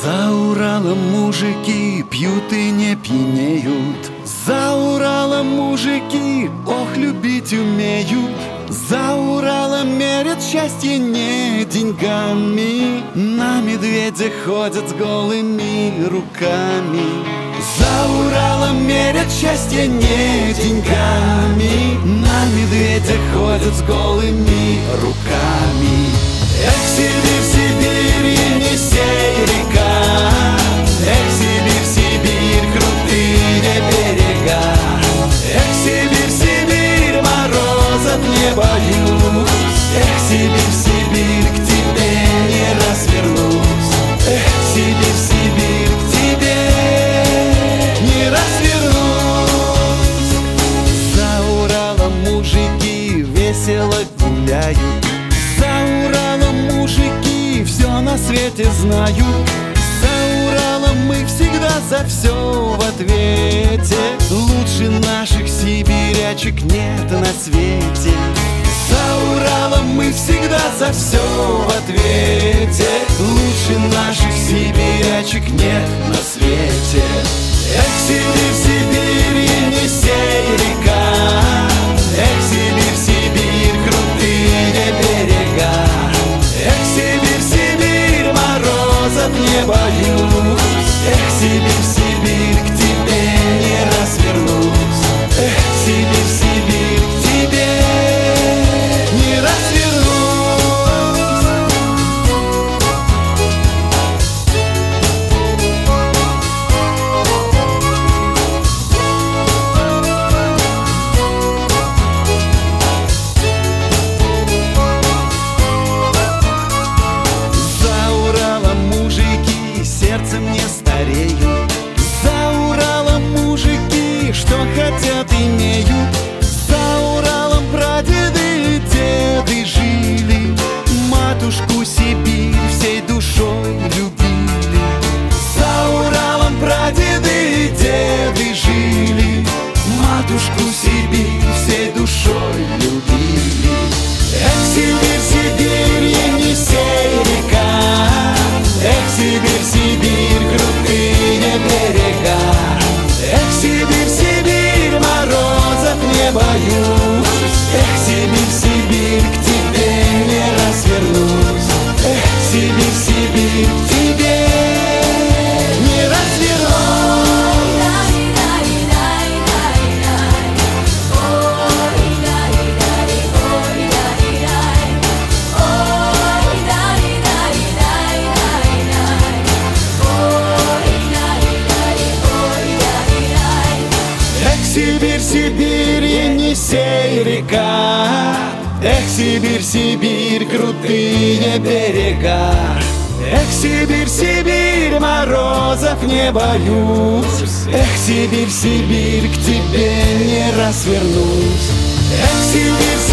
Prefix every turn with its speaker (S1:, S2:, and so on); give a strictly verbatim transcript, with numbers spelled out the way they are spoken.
S1: За Уралом мужики пьют и не пьянеют. За Уралом мужики, ох, любить умеют. За Уралом мерят счастье не деньгами. На медведя ходят с голыми руками. За Уралом мерят счастье не деньгами. На медведя ходят с голыми руками. Эх, Сибирь, Сибирь, Енисей река. Эх, Сибирь, Сибирь, крутые берега. Эх, Сибирь, Сибирь, морозов не боюсь. Эх, Сибирь, Сибирь, к тебе не развернусь. Эх, Сибирь, Сибирь, к тебе не развернусь. За Уралом мужики весело гуляют. За Уралом мужики все на свете знают. За Уралом мы всегда за все в ответе. Лучше наших сибирячек нет на свете. За Уралом мы всегда за все в ответе. Лучше наших сибирячек нет на свете. Эх, Сибирь, Сибирь, Енисей река. Эх, Сибирь, Сибирь, крутые берега. Эх, Сибирь, Сибирь, морозов не боюсь. Эх, Сибирь, Сибирь, к тебе не развернусь. Эх, Сибирь, Сибирь, к тебе не развернусь. За Уралом мужики сердцем не стареют. За Уралом мужики что хотят имеют. За Уралом прадеды и деды жили. Матушку Сибирь всей душой любили. За Уралом прадеды и деды жили. Матушку Сибирь всей душой любили. Эх, Сибирь, Сибирь, Енисей река. Эх, Сибирь, Сибирь, крутые берега. Эх, Сибирь, Сибирь, морозов не боюсь. Эх, Сибирь, Сибирь, к тебе не развернусь. Эх, Сибирь, Сибирь, к тебе не развернусь. Сибирь, Сибирь, Енисей река. Эх, Сибирь, Сибирь, крутые берега. Эх, Сибирь, Сибирь, морозов не боюсь. Эх, Сибирь, Сибирь, к тебе не развернусь. Эх, Сибирь,